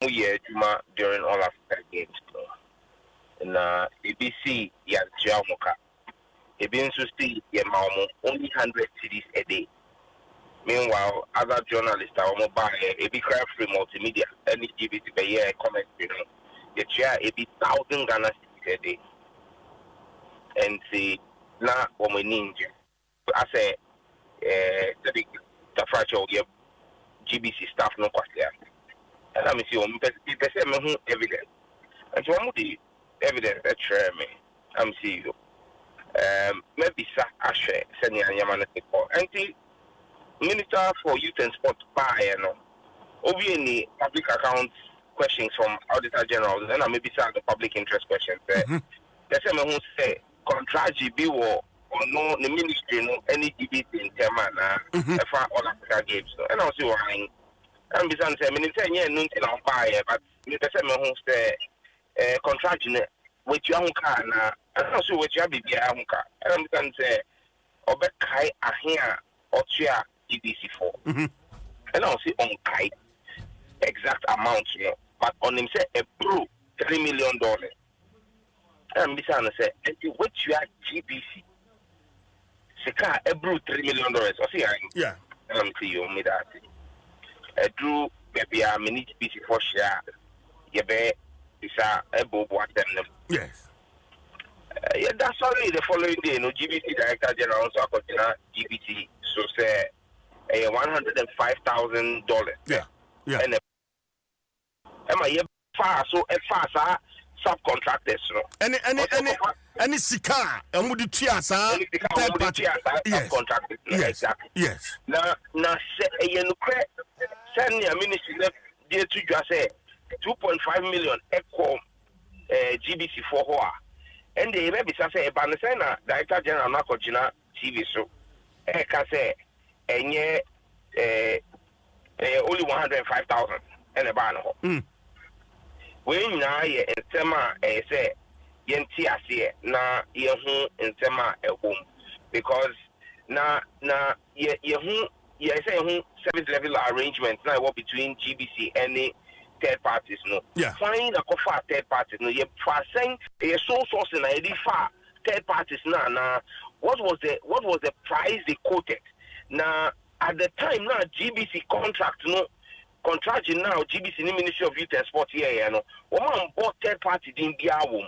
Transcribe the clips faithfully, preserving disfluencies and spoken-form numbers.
year during all Africa games. Na A B C ya Jamoka. A B C still ya Maumo only hundred cities a day. Meanwhile, other journalists are mobile, a big crowd free multimedia, any G B C per year comment, you know, the chair a big thousand Ghana cities a day. And see, now, when we ninja, I say, the big, the fracture, G B C staff, no question. And I'm saying, the same evidence. And so I'm the evidence that share me. I'm seeing you. Um, maybe Sa Ashe, sending a Yamana and see. Minister for Youth and Sport, by you know, obviously public accounts questions from Auditor General, and I maybe some the public interest questions. There's someone who say contract G B or no the ministry no any G B in Temana for all Africa games. And I see why. I'm saying, Minister, yeah, no, no, buy but there's someone who say contract with your own car now. I don't see what you have be your own car. And I'm saying, Obekai Ahia or Chia. G B C for, mm-hmm. And I'll see on kite exact amount, you know, but on him say a pro three million dollars. And Mister Anna say, what you are G B C? Sika a bro three million dollars. I see, yeah, I'm see you me that. A drew maybe a mini G B C for share. You be is a bobo at them. Yes. Uh, yeah, that's sorry. The following day, no G B C Director General also continue G B C. So say. A one hundred and five thousand dollars. Yeah, yeah. And am I far so a far subcontractors? No. Any any any any sika. And would you cheer sir? Third party subcontractors. Yes, exactly. Yes. Now now say a you send your ministry left there to just say two point five million echo G B C for her. And the maybe say a banana Director General Nakojina T V so. I can say. And yeah, only one hundred and five thousand and a banner. When now, yeah, in Tema, I say, Yentia, na Yehu in Tema at home because na na ye Yehu, yeah, say, service level arrangements now between G B C and the third parties. No, yeah, find a coffee third parties. No, you're saying a sole source in a far third parties. Now, now, what was the what was the price they quoted? Now, at the time, now G B C contract, no contracting now G B C Ministry of Youth and Sport here, you know, woman bought third party in the album.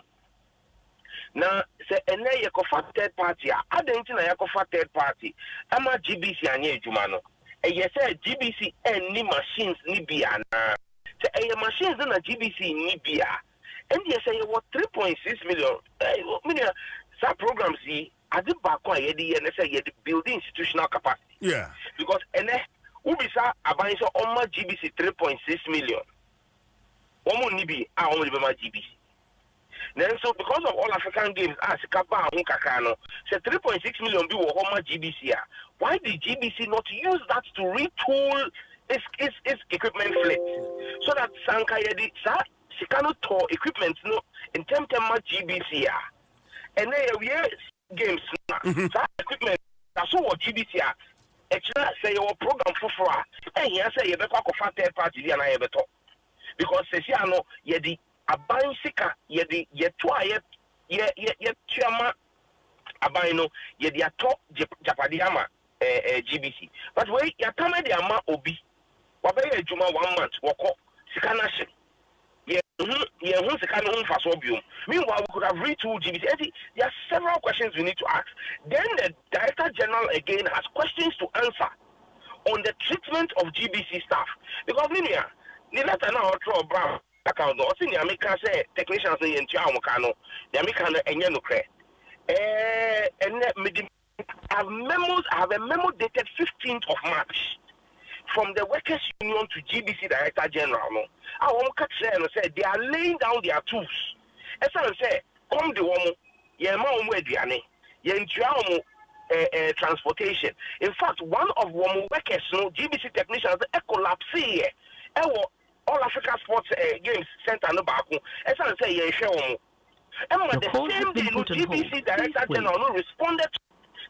Now, say, and then you could third party. I don't think I could third party. I'm a G B C and ye, Jumano. And you say G B C and ni machines ni bia na. Say, a machines in a G B C ni bia. And you say, what three point six million? Million, some programs, see. I did back on the N S A, the building institutional capacity. Yeah. Because and then Ubisa Abaya on my G B C three point six million. Omo Nibi, I only be my G B C. Then so because of all African games, as Kaba and Kakano, say three point six million be on my G B C. Why did G B C not use that to retool its its, its equipment fleet? So that Sankayedi sa she cannot tour equipment no in terms of G B C. And then we games mm-hmm. That equipment that's what G B C are actually say your program for for and here say you better go for third party and I better because say you know you the aban sika you the you twa you you you chama aban no you the top japadiama eh G B C but wait you tell me the ama obi what be ejuma one month woko sika na she yeah yeah who sika no mfa so biom. Meanwhile, we could have retooled G B C. There are several questions we need to ask. Then the Director General again has questions to answer on the treatment of G B C staff. Because, Linia, the letter now draw Brown account. Or the American say technicians in Tiamokano, the American and Yanukre. And I have memos, I have a memo dated fifteenth of March from the Workers' Union to G B C Director General. No, I want to say they are laying down their tools. As I say, come the woman, ye mom where diane, ye transportation. In fact, one of woman workers, no G B C technicians, a collapse here. All Africa Sports uh, Games Center no back. As I say, ye share woman. And the same day, no G B C Director General no responded.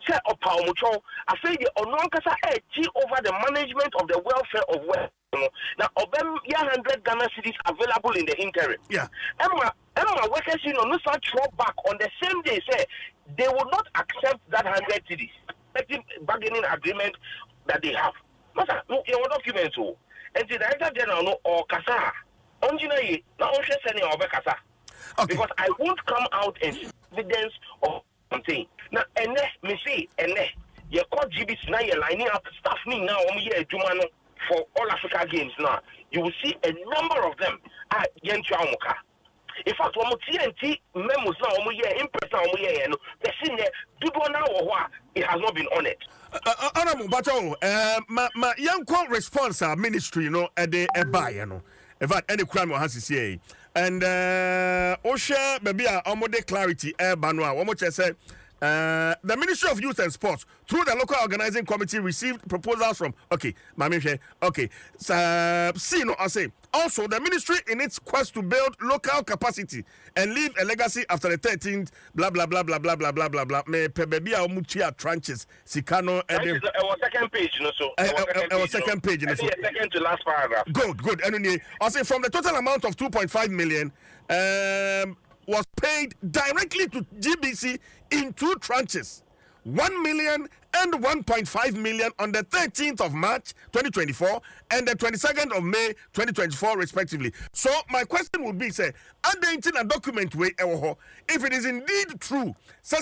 say opa omucho afei de ono ankasa e over the management of the welfare of well now obem ya one hundred Ghana cedis available in the interim. Yeah. Emma Emma workers you know no such throw back on the same day say they will not accept that one hundred cedis bargaining agreement that they have. Masa no your documents o and the director general no or kasa onjina ye na onhwe sene obe kasa. Because I won't come out and evidence of something. Now ene me say ene ye call G B C now you're lining up staff me now um ye adwuma for all Africa games now. You will see a number of them at Yentua Omuka. In fact, one T N T memos now, one year impress now, one year, no, the scene there, do now or what it has not been on it. Honorable Bato, uh, my my young quote response uh, ministry, you know, at the Eba, you know, in fact, any crime has to say, and uh, Osha, maybe a omode clarity, air banwa, one more say. Uh, the Ministry of Youth and Sports, through the local organizing committee, received proposals from. Okay, Mami, okay. So, see, no, I say. Also, the ministry, in its quest to build local capacity and leave a legacy after the thirteenth, blah blah blah blah blah blah blah blah blah. Me pebebi a umuchia tranches. Sikano. It was second page, no so. It was second page, no so. Second to last paragraph. Good, good. And I say from the total amount of two point five million, um. was paid directly to G B C in two tranches, one million and one point five million on the thirteenth of March twenty twenty-four and the twenty-second of May twenty twenty-four respectively. So my question would be, say, updating a document way, if it is indeed true,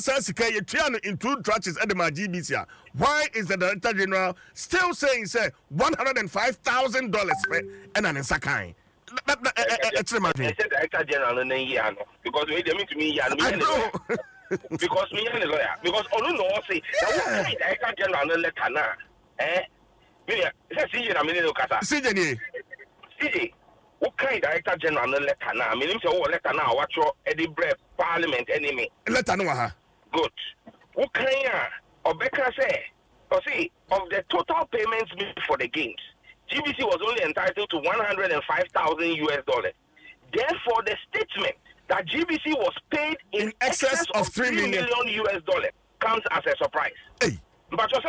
in two tranches at the G B C, why is the Director General still saying, say, one hundred five thousand dollars and an Sakai? That's my thing. Director General because they mean to me, I know. Because me and the lawyer, because all no say that Director General letter na, eh? Me say C J na me no kasa. C J ni. C J, what kind Director General letter na? Me nim say what letter na what your Eddie Brep Parliament enemy. Letter no ha. Good. What kind ya? Obeka say, or see of the total payments made for the games. G B C was only entitled to one hundred five thousand U S dollars. Therefore, the statement that G B C was paid in, in excess, excess of three million U S dollars comes as a surprise. Hey. Mpacho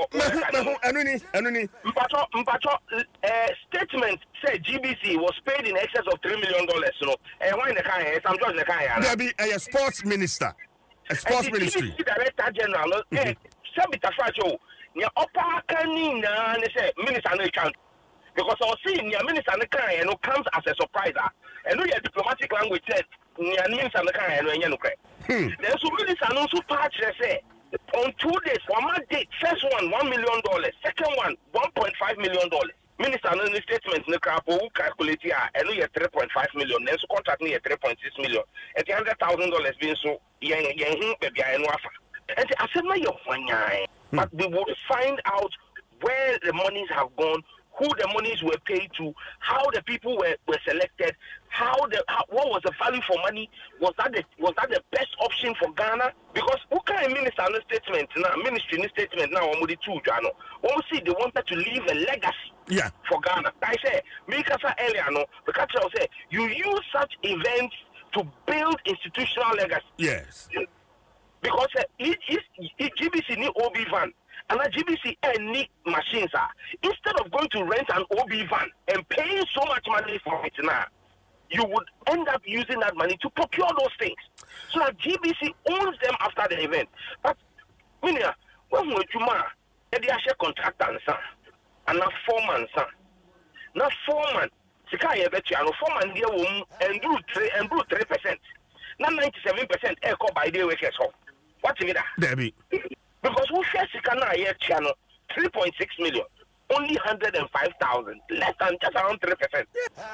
statement said G B C was paid in excess of three million dollars. You know, and why in the kind? Some judge in the kind. There be a sports minister, a sports ministry. G B C Director General, eh, Sabita Facho, near upper canina, and they say minister no account. Because I was seeing your minister and the kind and comes as a surprise. And we have diplomatic language said near minister and the kind and you know. Then so minister also patch say on two days, one month date, first one one million dollars, second one one point five million dollars. Minister no statement no crap who calculate here and we have three point five million, then so contract me three point six million. And the hundred thousand dollars being so young young baby I know. And I said my one but we will find out where the monies have gone, who the monies were paid to, how the people were, were selected, how the how, what was the value for money, was that the was that the best option for Ghana? Because who can minister no statement now, ministry no statement now on the two Jano. When see they wanted to leave a legacy yeah. for Ghana. I say, Mikasa earlier no, the country will say you use such events to build institutional legacy. Yes. Because uh, it is G B C need O B van. And a G B C need machines are. Instead of going to rent an O B van and paying so much money for it now, you would end up using that money to procure those things. So that G B C owns them after the event. But, Minia, when we do ma, they are share contract and son, and now four months, son. Now four months, Sika Yebechi, and four months, dear woman, and do three and do three percent. Now ninety-seven percent echo by the workers home. What's it? Debbie. Because who shares Sikana here channel three point six million, only one hundred five thousand, less than just around three percent.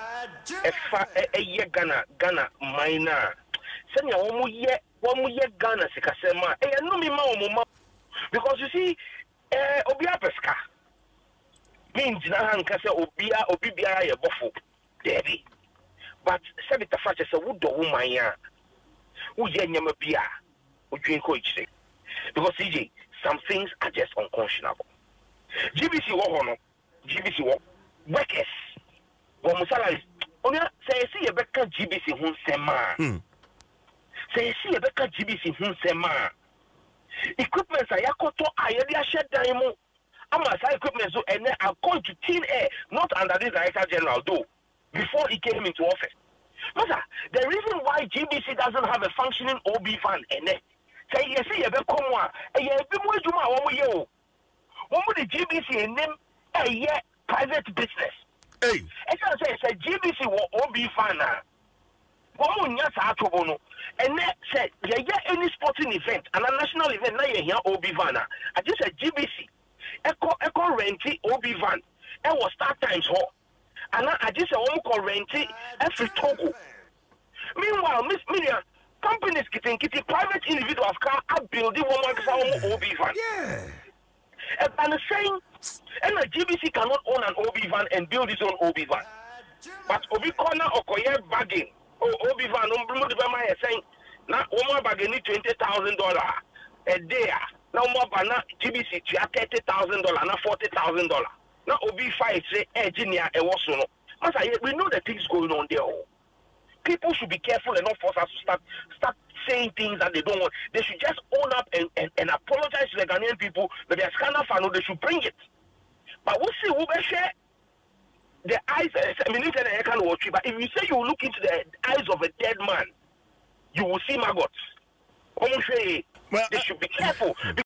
A year Ghana, Ghana, minor. Send your one year, one year Ghana, Sikasema, and no me ma. Because you see, Obia Pesca means Nahan Casa Obia, Obibia, a buffo, Debbie. But Sabita Fatches a wood do woman ya. Who Yanyama Bia, who drink coach. Because C J, some things are just unconscionable. G B C work, G B C work, workers, what Musala is, only say, see a better G B C who sema. Say, see a better G B C who sema. equipment a yakoto a yɛde ahyɛ dan mu ama saa equipment so ɛnɛ according to thin air not under this director general though before he came into office. Masa, the reason why G B C doesn't have a functioning O B fund ɛnɛ sɛ yɛsi yɛbɛ kɔn a ɛyɛ ebi mu adwuma a wɔn yɛ o wɔn mu de G B C anim ɛyɛ private business. Hey, ɛsɛ sɛ sɛ G B C wɔ O B fund a wɔn mu nya saa atobo no ɛnɛ sɛ yɛyɛ any sporting event and a national event na yɛhia O B van a agye sɛ G B C ɛkɔ ɛkɔ renti O B van ɛwɔ Star Times hɔ ana agye sɛ wɔn kɔ renti ɛfiri Togo. Meanwhile, Miss Miriam, companies kitinkiti private individuals car are building one ankasa wɔn O B van. yeah. And saying, and the G B C cannot own an O B van and build its own O B van, but Obi corner or Koye bagging. O B van, no blue is saying, now Oma bagging need twenty thousand dollars a day. Now more banana G B C to thirty thousand dollars, not forty thousand dollars. Now O B five say engineer and what's no. We know the things going on there. People should be careful and not force us to start start saying things that they don't want. They should just own up and, and, and apologize to the Ghanaian people that they are scandal fan, they should bring it. But we'll see, we'll share the eyes, I mean, but if you say you look into the eyes of a dead man, you will see maggots. Well, they should be careful.